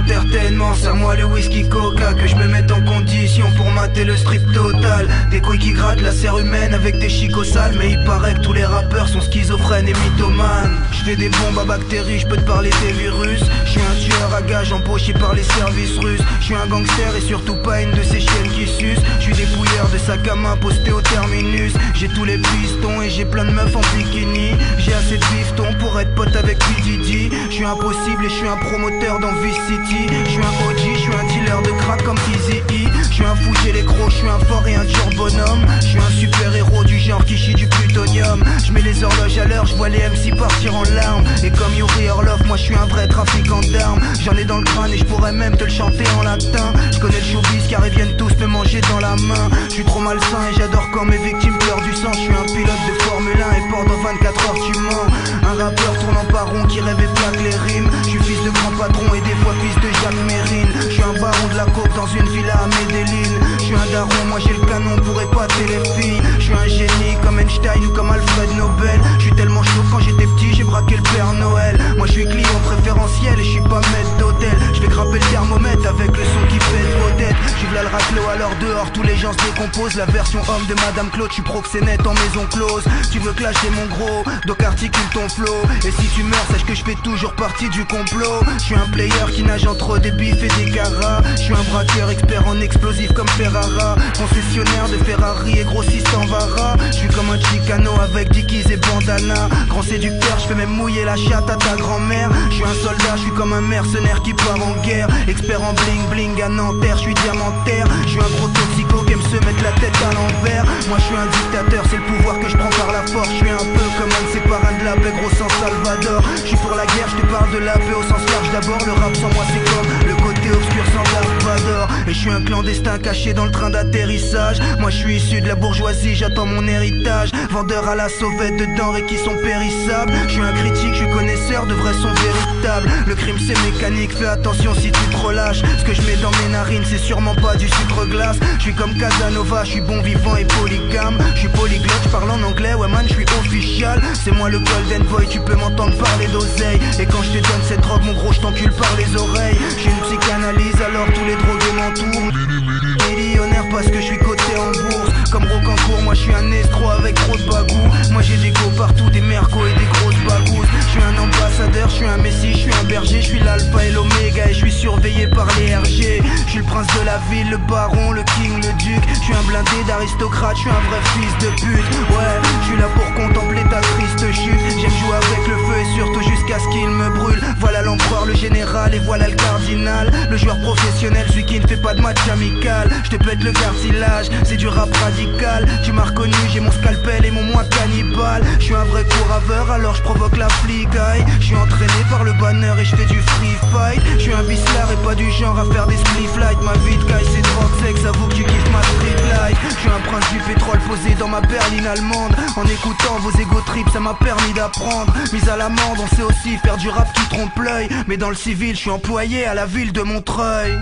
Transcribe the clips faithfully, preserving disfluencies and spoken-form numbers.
l'entertainment, serre-moi le whisky coca, que je me mette en condition pour mater le strip total. Des couilles qui grattent la serre humaine avec des chicots sales, mais il paraît que tous les rappeurs sont schizophrènes et mythomanes. Je fais des bombes à bactéries, je peux te parler des virus. Je suis un tueur à gages embauché par les services russes. Je suis un gangster et surtout pas une de ces chiennes qui sucent. Je suis dépouilleur de sac à main posté au terminus. J'ai tous les pistons et j'ai plein de meufs en bikini. J'ai assez de bifton pour être pote avec P. Diddy. Je suis impossible et je suis un promoteur dans Vice City. Je suis un O G, je suis un dealer de crack comme Eazy-E. Je suis un fou, j'ai les crocs, je suis un fort et un dur bonhomme. Je suis un super héros du genre qui chie du plutonium. Je mets les horloges à l'heure, je vois les M C partir en larmes. Et comme Yuri Orlov, moi je suis un vrai trafiquant d'armes. J'en ai dans le crâne et je pourrais même te le chanter en latin. Je connais le showbiz car ils viennent tous me manger dans la main. Je suis trop malsain et j'adore quand mes victimes pleurent du sang. Je suis un pilote de Formule un et pendant vingt-quatre heures tu mens. Un rappeur tournant par rond qui rêve et plaque les rimes. Je suis fils de grand patron et des fois fils de Jacques Mérine. Je suis un baron de la coke dans une villa à Medellin. Je suis un daron, moi j'ai le canon pour épater les filles. Je suis un génie comme Einstein ou comme Alfred Nobel. Je suis tellement chaud quand j'étais petit j'ai braqué le Père Noël. Moi je suis client préférentiel et je suis pas maître d'hôtel. Je fais grimper le thermomètre avec le son qui fait le vedette. Je suis là le raclo alors dehors tous les gens se décomposent. La version homme de Madame Claude, je suis proxénète en maison close. Tu veux clasher mon gros, donc articule ton flow. Et si tu meurs sache que je fais toujours partie du complot. Je suis un player qui nage entre des bifs et des caras. Je suis un braqueur expert en explosifs comme Ferrara. Concessionnaire de Ferrari et grossiste en Vara. Je suis comme un Chicano avec Dickies et bandana. Grand séducteur, je fais même mouiller la chatte à ta grand-mère. Je suis un soldat, je suis comme un mercenaire qui part en guerre. Expert en bling bling à Nanterre, je suis diamantaire. Je suis un gros toxico qui aime se mettre la tête à l'envers. Moi je suis un dictateur, c'est le pouvoir que je prends par la force. Je suis un peu comme un de ces parrains de la paix, gros sans Salvador. Je suis pour la guerre, je te parle de la paix au sens large. D'abord le rap sans moi c'est comme le côté obscur sans Dark Vador. Et je suis un clandestin caché dans le train d'atterrissage. Moi je suis issu de la bourgeoisie, j'attends mon héritage. Vendeur à la sauvette de denrées qui sont périssables. Je suis un critique, je suis connaisseur de vrais sons véritables. Le crime c'est mécanique, fais attention si tu te relâches. Ce que je mets dans mes narines c'est sûrement pas du sucre glace. Je suis comme Casanova, je suis bon vivant et polygame. Je suis polyglotte, je parle en anglais, ouais man je suis official. C'est moi le golden boy, tu peux m'entendre parler d'oseille. Et quand je te donne cette drogue mon gros je t'encule par les oreilles. J'ai une psychanalyse alors tous les drogués m'entourent. Millionnaire parce que je suis coté en bourse. Comme Rocancourt, moi je suis un escroc avec trop de bagou. Moi j'ai des go partout, des mercos et des grosses bagousses. Je suis un ambassadeur, je suis un messie, je suis un berger. Je suis l'alpha et l'oméga et je suis surveillé par les R G. Je suis le prince de la ville, le baron, le king, le duc. Je suis un blindé d'aristocrate, je suis un vrai fils de pute. Ouais, je suis là pour contempler ta triste chute. J'aime jouer avec le feu et surtout jusqu'à ce qu'il me brûle. Voilà l'empereur, le général et voilà le cardinal. Le joueur professionnel, celui qui ne fait pas de match amical. Je te pète le cartilage, c'est du rap radical. Tu m'as reconnu, j'ai mon scalpel et mon moi cannibale. Je suis un vrai couraveur alors je provoque la flicaille. Je suis entraîné par le banner et je fais du free fight. Je suis un bislard et pas du genre à faire des spliff light. Ma vie de caille c'est drogue sexe, avoue que tu kiffes ma street life. Je suis un prince du pétrole posé dans ma berline allemande. En écoutant vos égo trips ça m'a permis d'apprendre. Mise à l'amende on sait aussi faire du rap qui trompe l'œil. Mais dans le civil je suis employé à la ville de Montreuil.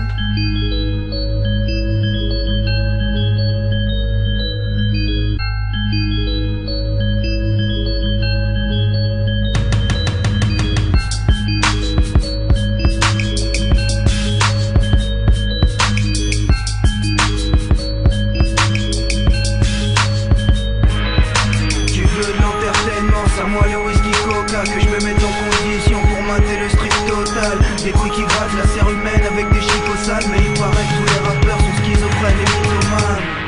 Serre-moi le whisky coca, que je me mette en condition pour mater le strip total. Des couilles qui grattent la serre humaine avec des chicots sales. Mais il paraît que tous les rappeurs sont schizophrènes et mythomanes.